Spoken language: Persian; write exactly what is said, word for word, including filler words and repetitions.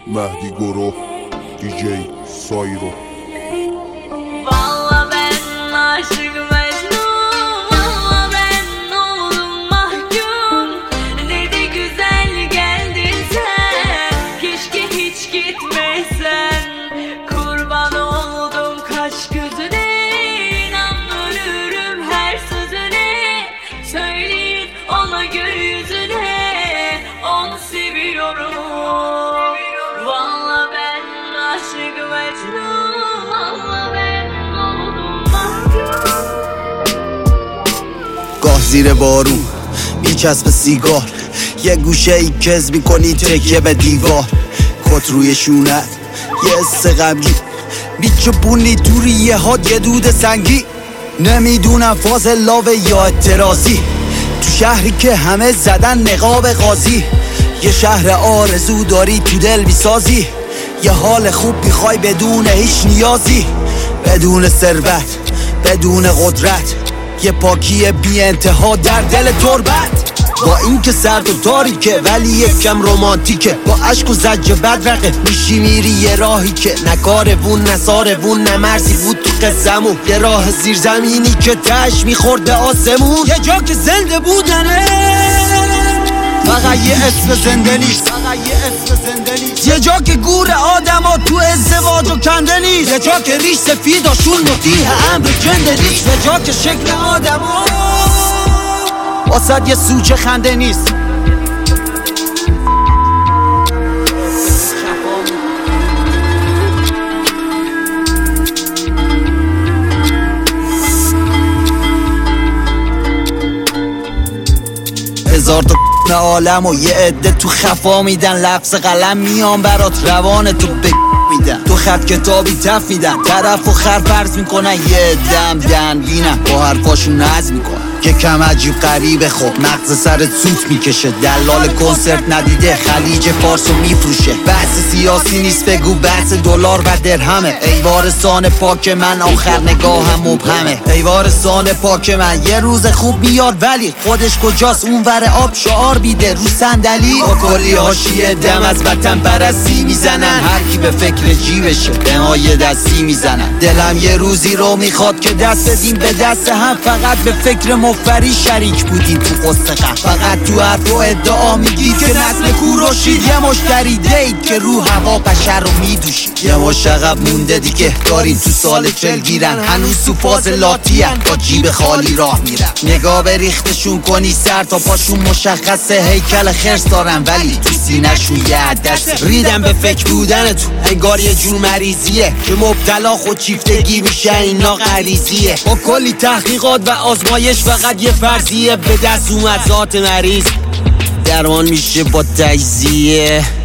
مهدی گروه دیجی سایرو. Valla ben aşık Mecnun, valla ben oldum mahkum. Ne de güzel geldin sen, keşke hiç gitmesen. Kurban oldum kaş gözüne, inan ölürüm her sözüne. Söyleyin ona gökyüzüne, onu seviyorum. Valla ben aşık Mecnun. گاه زیر بارون میچسب سیگار، یه گوشه ای کز میکنی تکیه به دیوار. کت روی شونت یه حس غمگی، میچپونی توری یه هات یه دود سنگی. نمیدونم فاز لاوه یا اعتراضی، تو شهری که همه زدن نقاب قاضی. یه شهر آرزو داری تو دل بیسازی، یه حال خوب میخوای بدون هیچ نیازی. بدون ثروت، بدون قدرت، یه پاکی بی انتها در دل تربت. با این که سرد و تاریکه ولی یکم رومانتیکه، با عشق و زج بدرقه میشی میری یه راهی که نکاربون نساربون نمرزی بود تو قصمون. یه راه زیرزمینی که تش میخورده آسمون، یه جا که زنده بودنه فقط یه اسم زنده نیست، فقط یه اسم زنده نیست. یه جا که گور آدم ها تو ازدواج و کنده نیست، یه جا که ریش سفیداشون مطیح امر جنده نیست. یه جا که شکل آدم ها واسد یه سوچه خنده نیست. هزار تا عالم و یه عده تو خفا میدن، لفظ قلم میان برات روان تو ب میدن. تو خط کتابی تف میدن، طرف و خر فرض میکنن، یه دم دنگینن با حرفاشون نظم میکنن. که کم عجیب قریبه خب مغز سر سوت میکشه، دلال کنسرت ندیده خلیج فارسو میفروشه. بحث سیاسی نیست بگو بحث دلار و درهمه. ای وارثان پاک من آخر نگاهم مبهمه. ای وارثان پاک من یه روز خوب میاد ولی خودش کجاست اون ور آب شعار بیده رو صندلی. با کلی حاشیه دم از وطن پرستی میزنن، هر کی به فکر جیبشه به ما یه دستی میزنن. دلم یه روزی رو میخواد که دست بدیم به دست هم، فقط به فکر مفری شریک بودیم تو قصه غم. فقط تو حرف و ادعا میگید که نسل کوروشید، یه مشتری دید که رو هوا بشر رو میدوشید. یه مش عقب مونده دیگه داریم تو سال چل گیرن، هنوز تو فاز لاتی هن با جیب خالی راه میرن. نگاه به ریختشون کنی سر تا پاشون مشخصه، هیکل خرس دارن ولی تو سینه‌شون یه عدس. ریدم به فکر بودن تو انگار یه جور مریضیه که مبتلا خود چیفتگی میشه، اینا غریزیه. با کلی تحقیقات و آزمایش فقط یه فرضیه به دست اومد ذات مریض درمان میشه با تجزیه.